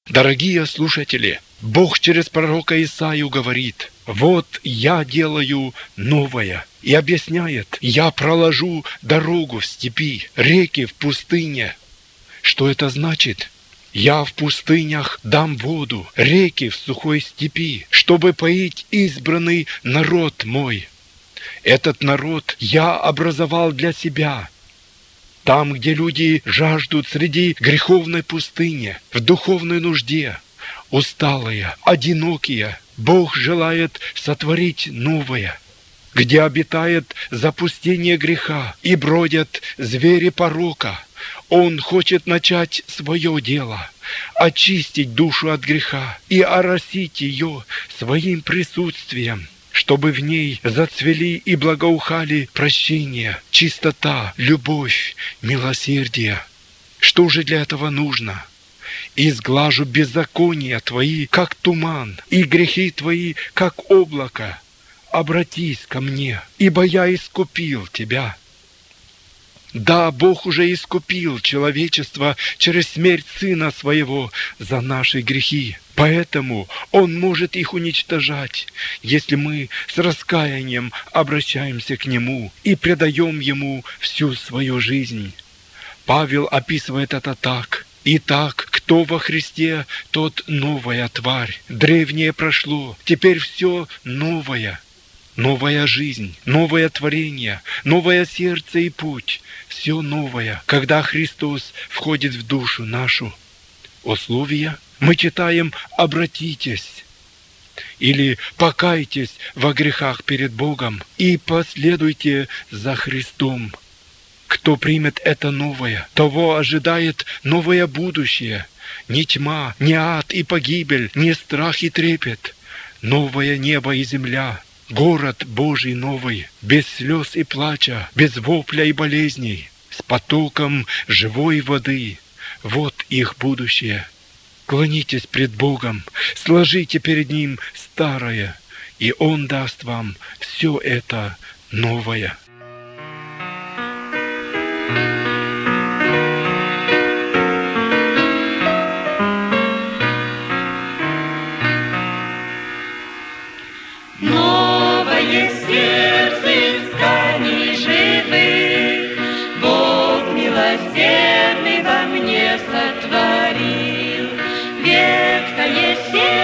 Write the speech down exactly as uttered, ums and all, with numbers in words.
Дорогие слушатели, Бог через пророка Исаию говорит: «Вот я делаю новое», и объясняет: «Я проложу дорогу в степи, реки в пустыне». Что это значит? «Я в пустынях дам воду, реки в сухой степи, чтобы поить избранный народ мой». Этот народ я образовал для себя. Там, где люди жаждут среди греховной пустыни, в духовной нужде, усталые, одинокие, Бог желает сотворить новое. Где обитает запустение греха и бродят звери порока, Он хочет начать свое дело, очистить душу от греха и оросить ее своим присутствием, чтобы в ней зацвели и благоухали прощение, чистота, любовь, милосердие. Что же для этого нужно? «Изглажу беззакония твои, как туман, и грехи твои, как облако. Обратись ко мне, ибо я искупил тебя». Да, Бог уже искупил человечество через смерть Сына Своего за наши грехи. Поэтому Он может их уничтожать, если мы с раскаянием обращаемся к Нему и предаем Ему всю свою жизнь. Павел описывает это так: «Итак, кто во Христе, тот новая тварь. Древнее прошло, теперь все новое». Новая жизнь, новое творение, новое сердце и путь. Все новое, когда Христос входит в душу нашу. Условия мы читаем: «обратитесь» или «покайтесь во грехах перед Богом и последуйте за Христом». Кто примет это новое, того ожидает новое будущее. Ни тьма, ни ад и погибель, ни страх и трепет. Новое небо и земля. Город Божий новый, без слез и плача, без вопля и болезней, с потоком живой воды. Вот их будущее. Клонитесь пред Богом, сложите перед Ним старое, и Он даст вам все это новое. Сотворил ветхое сердце.